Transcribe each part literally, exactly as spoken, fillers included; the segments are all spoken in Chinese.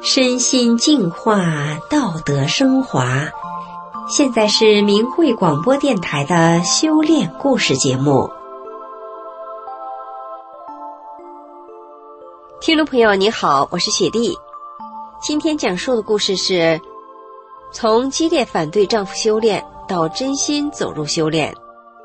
身心净化，道德升华。现在是明慧广播电台的修炼故事节目。听众朋友你好，我是雪莉。今天讲述的故事是从激烈反对丈夫修炼到真心走入修炼。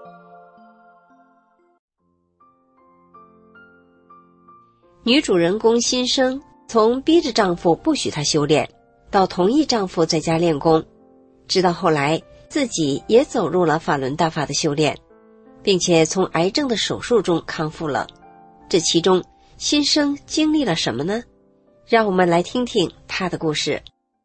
女主人公心声从逼着丈夫不许她修炼，到同意丈夫在家练功，直到后来自己也走入了法轮大法的修炼，并且从癌症的手术中康复了。这其中心声经历了什么呢？让我们来听听她的故事。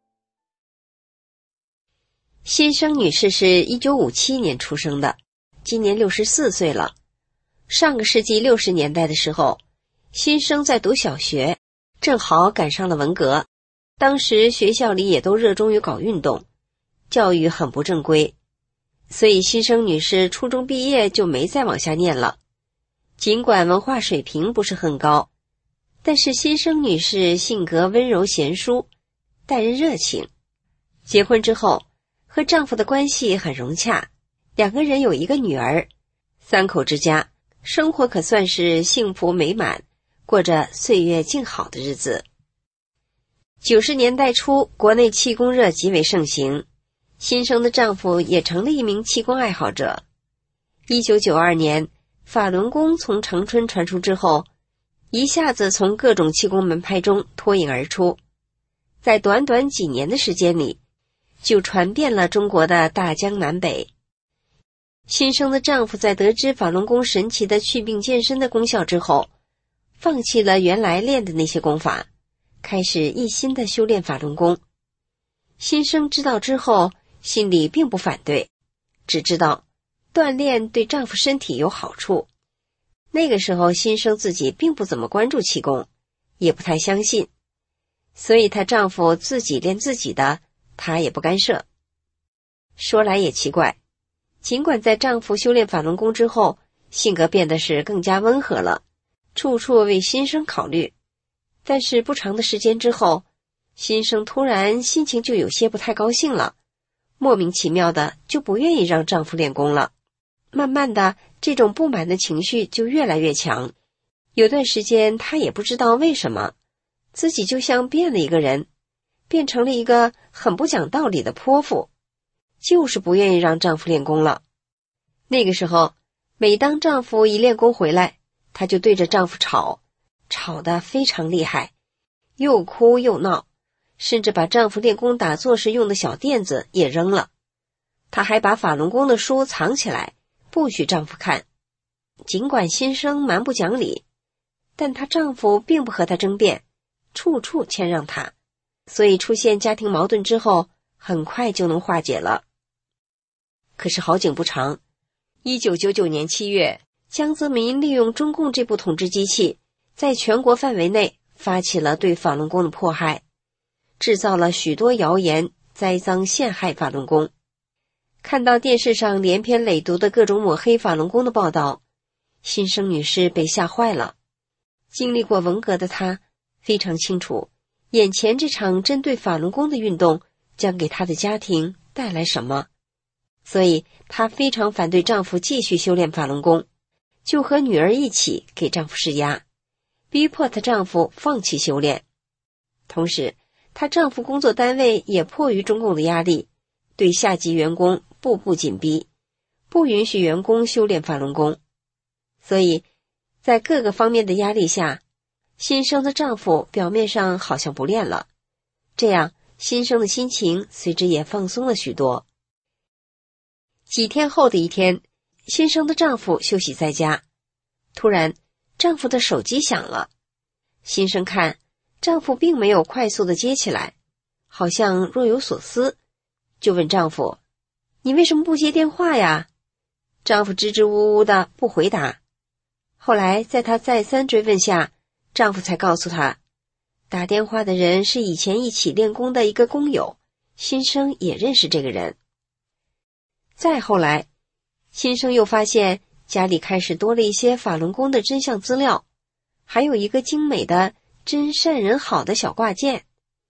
心声女士是一九五七年出生的，今年六十四岁了。上个世纪六十年代的时候，心声在读小学，正好赶上了文革。当时学校里也都热衷于搞运动，教育很不正规，所以心声女士初中毕业就没再往下念了。尽管文化水平不是很高，但是心声女士性格温柔贤淑，待人热情。结婚之后和丈夫的关系很融洽，两个人有一个女儿，三口之家生活可算是幸福美满，过着岁月静好的日子。九十年代初，国内气功热极为盛行，心声的丈夫也成了一名气功爱好者。一九九二年，法轮功从长春传出之后，一下子从各种气功门派中脱颖而出，在短短几年的时间里，就传遍了中国的大江南北。心声的丈夫在得知法轮功神奇的祛病健身的功效之后，放弃了原来练的那些功法，开始一心的修炼法轮功。心声知道之后，心里并不反对，只知道锻炼对丈夫身体有好处。那个时候心声自己并不怎么关注气功，也不太相信，所以她丈夫自己练自己的，她也不干涉。说来也奇怪，尽管在丈夫修炼法轮功之后，性格变得是更加温和了，处处为心声考虑，但是不长的时间之后，心声突然心情就有些不太高兴了，莫名其妙的就不愿意让丈夫练功了。慢慢的，这种不满的情绪就越来越强，有段时间她也不知道为什么，自己就像变了一个人，变成了一个很不讲道理的泼妇，就是不愿意让丈夫练功了。那个时候，每当丈夫一练功回来，她就对着丈夫吵，吵得非常厉害，又哭又闹，甚至把丈夫练功打坐时用的小垫子也扔了。她还把法轮功的书藏起来，不许丈夫看。尽管心声蛮不讲理，但她丈夫并不和她争辩，处处谦让她，所以出现家庭矛盾之后，很快就能化解了。可是好景不长，一九九九年七月，江泽民利用中共这部统治机器，在全国范围内发起了对法轮功的迫害，制造了许多谣言，栽赃陷害法轮功。看到电视上连篇累牍的各种抹黑法轮功的报道，心声女士被吓坏了。经历过文革的她非常清楚，眼前这场针对法轮功的运动将给她的家庭带来什么，所以她非常反对丈夫继续修炼法轮功，就和女儿一起给丈夫施压，逼迫她丈夫放弃修炼。同时，她丈夫工作单位也迫于中共的压力，对下级员工步步紧逼，不允许员工修炼法轮功。所以在各个方面的压力下，心声的丈夫表面上好像不练了，这样心声的心情随之也放松了许多。几天后的一天，心声的丈夫休息在家，突然丈夫的手机响了。心声看丈夫并没有快速地接起来，好像若有所思，就问丈夫：你为什么不接电话呀？丈夫支支吾吾的不回答。后来在她再三追问下，丈夫才告诉她，打电话的人是以前一起练功的一个工友，心声也认识这个人。再后来，心声又发现家里开始多了一些法轮功的真相资料，还有一个精美的真善人好的小挂件。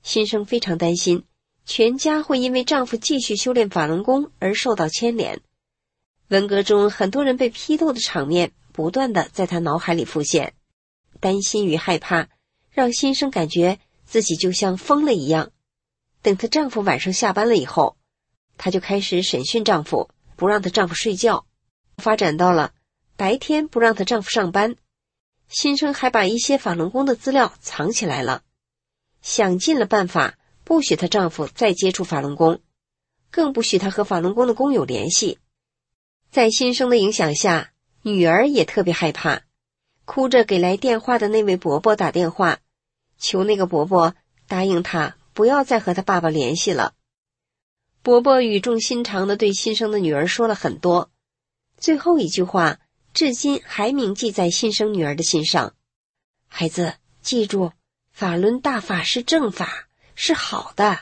心生非常担心，全家会因为丈夫继续修炼法轮功而受到牵连。文革中很多人被批斗的场面不断地在她脑海里浮现，担心与害怕让心生感觉自己就像疯了一样。等她丈夫晚上下班了以后，她就开始审讯丈夫，不让她丈夫睡觉，发展到了白天不让她丈夫上班。心生还把一些法轮功的资料藏起来了，想尽了办法不许她丈夫再接触法轮功，更不许她和法轮功的功友联系。在心生的影响下，女儿也特别害怕，哭着给来电话的那位伯伯打电话，求那个伯伯答应她不要再和她爸爸联系了。伯伯语重心长地对心生的女儿说了很多，最后一句话至今还铭记在心生女儿的心上：孩子，记住，法轮大法是正法，是好的。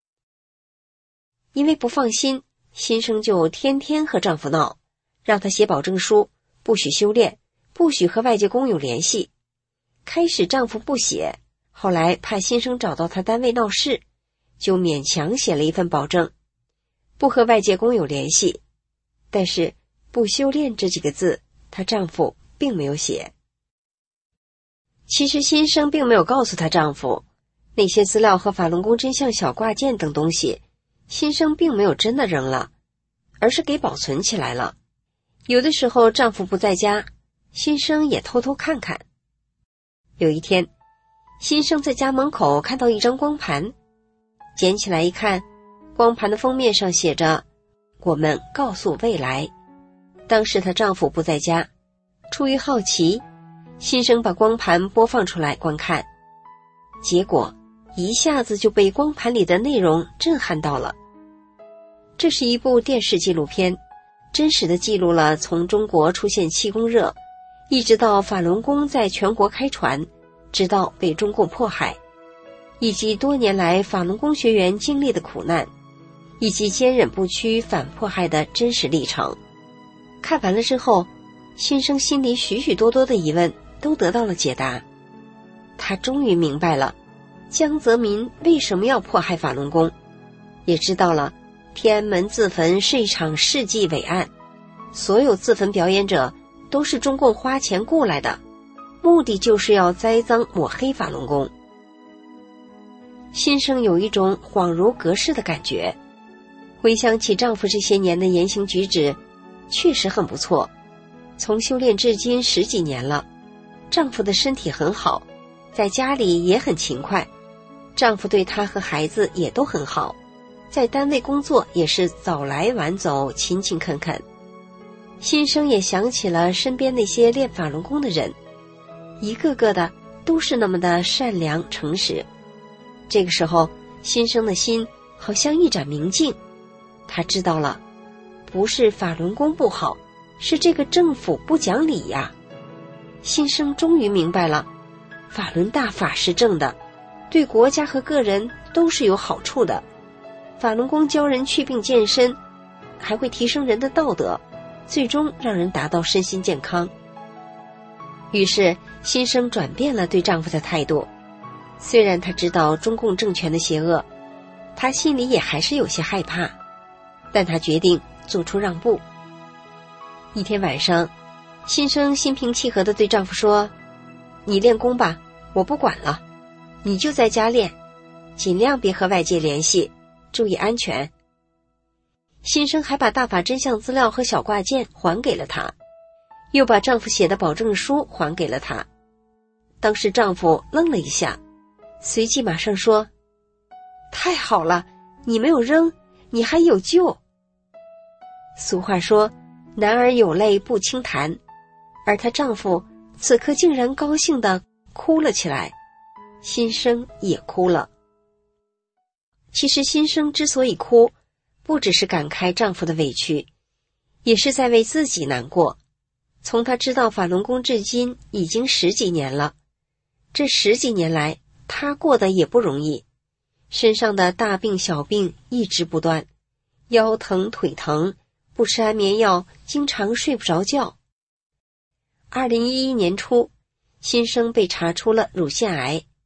因为不放心，心生就天天和丈夫闹，让她写保证书，不许修炼，不许和外界工友联系。开始丈夫不写，后来怕心生找到他单位闹事，就勉强写了一份保证，不和外界工友联系。但是不修炼这几个字，她丈夫并没有写。其实心生并没有告诉她丈夫，那些资料和法轮功真相小挂件等东西，心生并没有真的扔了，而是给保存起来了。有的时候丈夫不在家，心生也偷偷看看。有一天，心生在家门口看到一张光盘，捡起来一看，光盘的封面上写着我们告诉未来。当时她丈夫不在家，出于好奇，心生把光盘播放出来观看，结果一下子就被光盘里的内容震撼到了。这是一部电视纪录片，真实的记录了从中国出现气功热，一直到法轮功在全国开传，直到被中共迫害，以及多年来法轮功学员经历的苦难，以及坚忍不屈反迫害的真实历程。看完了之后，心生心里许许多多的疑问都得到了解答。他终于明白了江泽民为什么要迫害法轮功，也知道了天安门自焚是一场世纪伟案，所有自焚表演者都是中共花钱雇来的，目的就是要栽赃抹黑法轮功。心生有一种恍如隔世的感觉，回想起丈夫这些年的言行举止，确实很不错。从修炼至今十几年了，丈夫的身体很好，在家里也很勤快，丈夫对她和孩子也都很好，在单位工作也是早来晚走，勤勤恳恳。心生也想起了身边那些练法轮功的人，一个个的都是那么的善良诚实。这个时候，心生的心好像一盏明镜，她知道了，不是法轮功不好，是这个政府不讲理呀。心生终于明白了，法轮大法是正的，对国家和个人都是有好处的。法轮功教人祛病健身，还会提升人的道德，最终让人达到身心健康。于是心生转变了对丈夫的态度，虽然她知道中共政权的邪恶，她心里也还是有些害怕，但她决定做出让步。一天晚上，心生心平气和地对丈夫说，你练功吧，我不管了，你就在家练，尽量别和外界联系，注意安全。心生还把大法真相资料和小挂件还给了她，又把丈夫写的保证书还给了她。当时丈夫愣了一下，随即马上说，太好了，你没有扔，你还有救。俗话说，男儿有泪不轻弹，而她丈夫此刻竟然高兴地哭了起来，心生也哭了。其实心生之所以哭，不只是感慨丈夫的委屈，也是在为自己难过。从她知道法轮功至今已经十几年了，这十几年来她过得也不容易，身上的大病小病一直不断，腰疼腿疼，不吃安眠药，经常睡不着觉。二零一一年初，心生被查出了乳腺癌，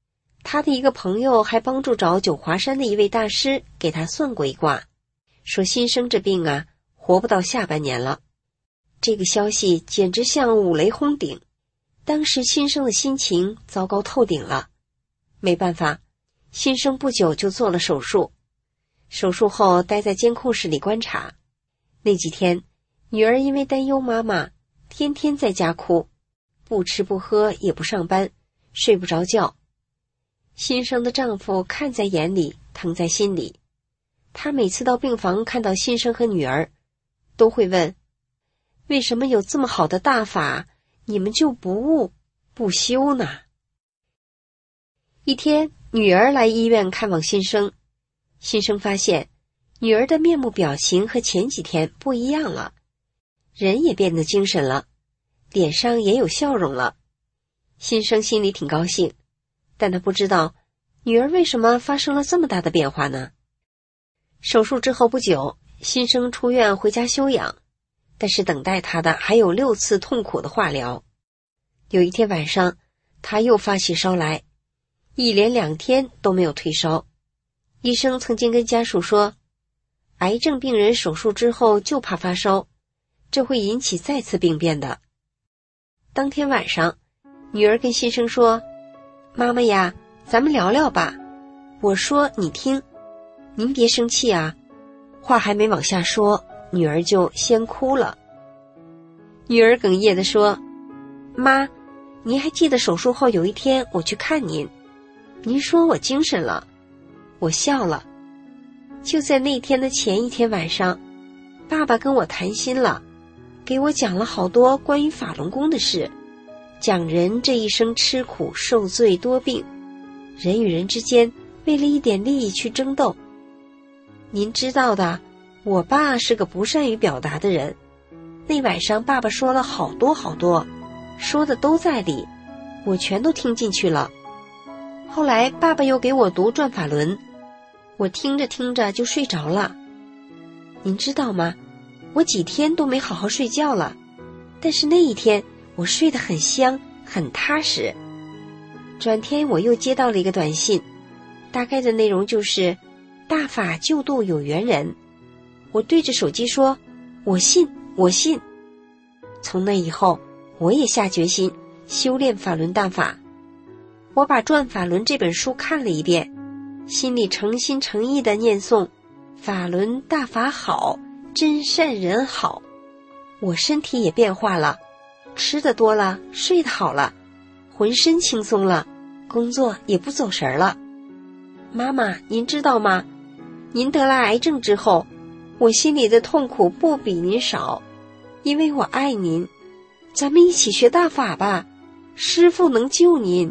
他的一个朋友还帮助找九华山的一位大师给他算过一卦，说新生这病啊，活不到下半年了。这个消息简直像五雷轰顶，当时新生的心情糟糕透顶了。没办法，新生不久就做了手术。手术后待在监控室里观察。那几天，女儿因为担忧妈妈，天天在家哭，不吃不喝也不上班，睡不着觉。新生的丈夫看在眼里，疼在心里。他每次到病房看到新生和女儿，都会问，为什么有这么好的大法，你们就不悟不修呢？一天，女儿来医院看望新生，新生发现女儿的面目表情和前几天不一样了，人也变得精神了，脸上也有笑容了。新生心里挺高兴，但他不知道女儿为什么发生了这么大的变化呢？手术之后不久，新生出院回家休养，但是等待他的还有六次痛苦的化疗。有一天晚上，他又发起烧来，一连两天都没有退烧。医生曾经跟家属说，癌症病人手术之后就怕发烧，这会引起再次病变的。当天晚上，女儿跟新生说，妈妈呀，咱们聊聊吧，我说你听，您别生气啊。话还没往下说，女儿就先哭了。女儿哽咽地说，妈，您还记得手术后有一天我去看您，您说我精神了，我笑了。就在那天的前一天晚上，爸爸跟我谈心了，给我讲了好多关于法轮功的事，讲人这一生吃苦受罪多病，人与人之间为了一点利益去争斗。您知道的，我爸是个不善于表达的人，那晚上爸爸说了好多好多，说的都在理，我全都听进去了。后来爸爸又给我读转法轮，我听着听着就睡着了。您知道吗？我几天都没好好睡觉了，但是那一天我睡得很香很踏实。转天我又接到了一个短信，大概的内容就是大法救度有缘人。我对着手机说，我信我信。从那以后，我也下决心修炼法轮大法。我把《转法轮》这本书看了一遍，心里诚心诚意地念诵，法轮大法好，真善人好。我身体也变化了，吃得多了，睡得好了，浑身轻松了，工作也不走神了。妈妈，您知道吗？您得了癌症之后，我心里的痛苦不比您少，因为我爱您。咱们一起学大法吧，师父能救您。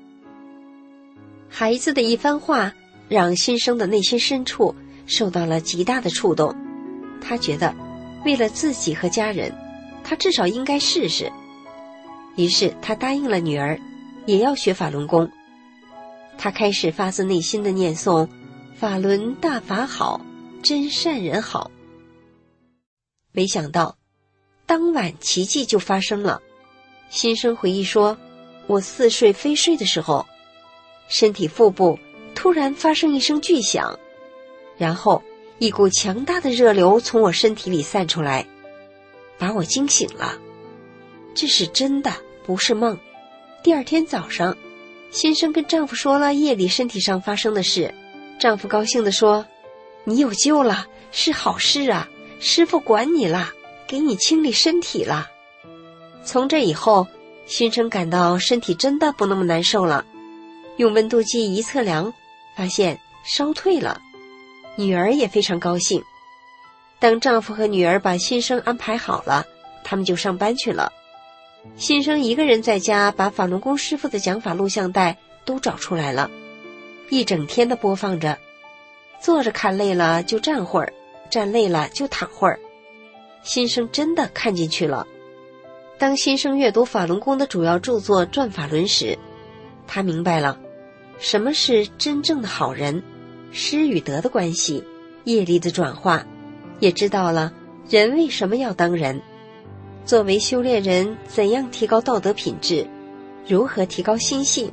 孩子的一番话让新生的内心深处受到了极大的触动，他觉得为了自己和家人，他至少应该试试。于是他答应了女儿也要学法轮功。他开始发自内心的念诵，法轮大法好，真善人好。没想到当晚奇迹就发生了。新生回忆说，我似睡非睡的时候，身体腹部突然发生一声巨响，然后一股强大的热流从我身体里散出来，把我惊醒了。这是真的，不是梦。第二天早上，新生跟丈夫说了夜里身体上发生的事。丈夫高兴地说，你有救了，是好事啊，师父管你了，给你清理身体了。从这以后，新生感到身体真的不那么难受了，用温度计一测量，发现烧退了。女儿也非常高兴。当丈夫和女儿把新生安排好了，他们就上班去了。新生一个人在家把法轮功师傅的讲法录像带都找出来了，一整天的播放着，坐着看累了就站会儿，站累了就躺会儿。新生真的看进去了。当新生阅读法轮功的主要著作《转法轮》时，他明白了什么是真正的好人，失与得的关系，业力的转化，也知道了人为什么要当人。作为修炼人，怎样提高道德品质，如何提高心性，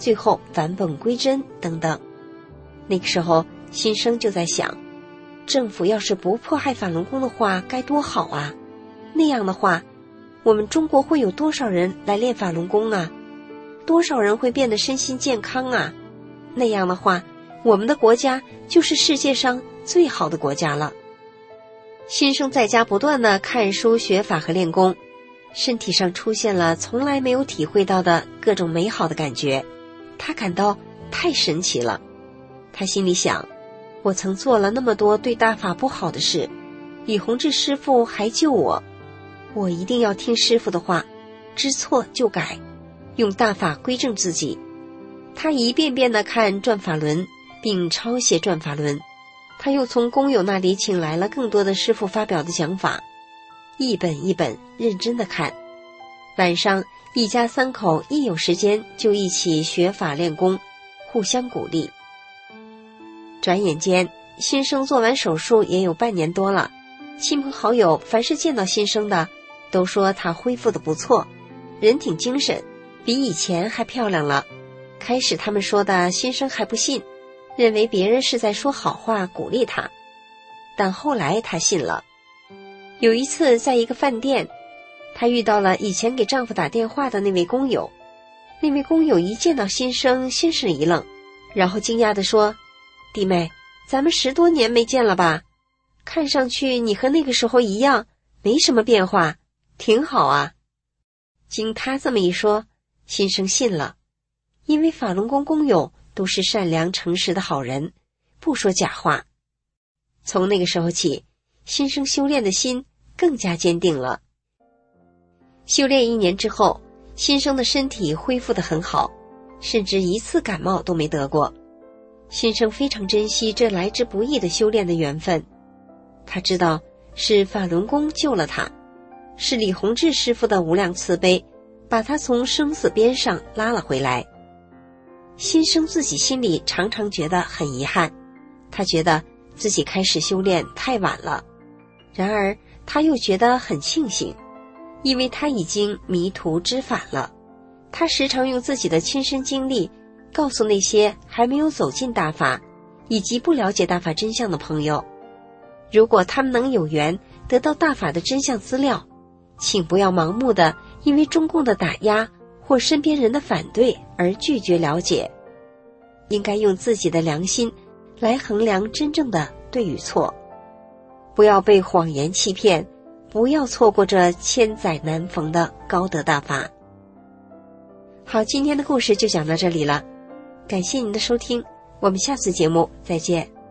最后返本归真等等。那个时候新生就在想，政府要是不迫害法轮功的话该多好啊，那样的话我们中国会有多少人来练法轮功啊，多少人会变得身心健康啊，那样的话我们的国家就是世界上最好的国家了。新生在家不断地看书学法和练功，身体上出现了从来没有体会到的各种美好的感觉，他感到太神奇了。他心里想，我曾做了那么多对大法不好的事，李洪志师父还救我，我一定要听师父的话，知错就改，用大法归正自己。他一遍遍地看转法轮，并抄写转法轮。他又从工友那里请来了更多的师父发表的讲法，一本一本认真地看。晚上一家三口一有时间就一起学法练功，互相鼓励。转眼间新生做完手术也有半年多了，亲朋好友凡是见到新生的都说他恢复得不错，人挺精神，比以前还漂亮了。开始他们说的新生还不信，认为别人是在说好话鼓励他，但后来他信了。有一次在一个饭店，他遇到了以前给丈夫打电话的那位工友，那位工友一见到新生先是一愣，然后惊讶地说，弟妹，咱们十多年没见了吧，看上去你和那个时候一样，没什么变化，挺好啊。经他这么一说，新生信了，因为法轮功工友都是善良诚实的好人，不说假话。从那个时候起，新生修炼的心更加坚定了。修炼一年之后，新生的身体恢复得很好，甚至一次感冒都没得过。新生非常珍惜这来之不易的修炼的缘分，他知道是法轮功救了他，是李洪志师傅的无量慈悲，把他从生死边上拉了回来。新生自己心里常常觉得很遗憾，他觉得自己开始修炼太晚了，然而他又觉得很庆幸，因为他已经迷途知返了。他时常用自己的亲身经历告诉那些还没有走进大法以及不了解大法真相的朋友，如果他们能有缘得到大法的真相资料，请不要盲目的因为中共的打压或身边人的反对而拒绝了解，应该用自己的良心来衡量真正的对与错，不要被谎言欺骗，不要错过这千载难逢的高德大法。好，今天的故事就讲到这里了，感谢您的收听，我们下次节目再见。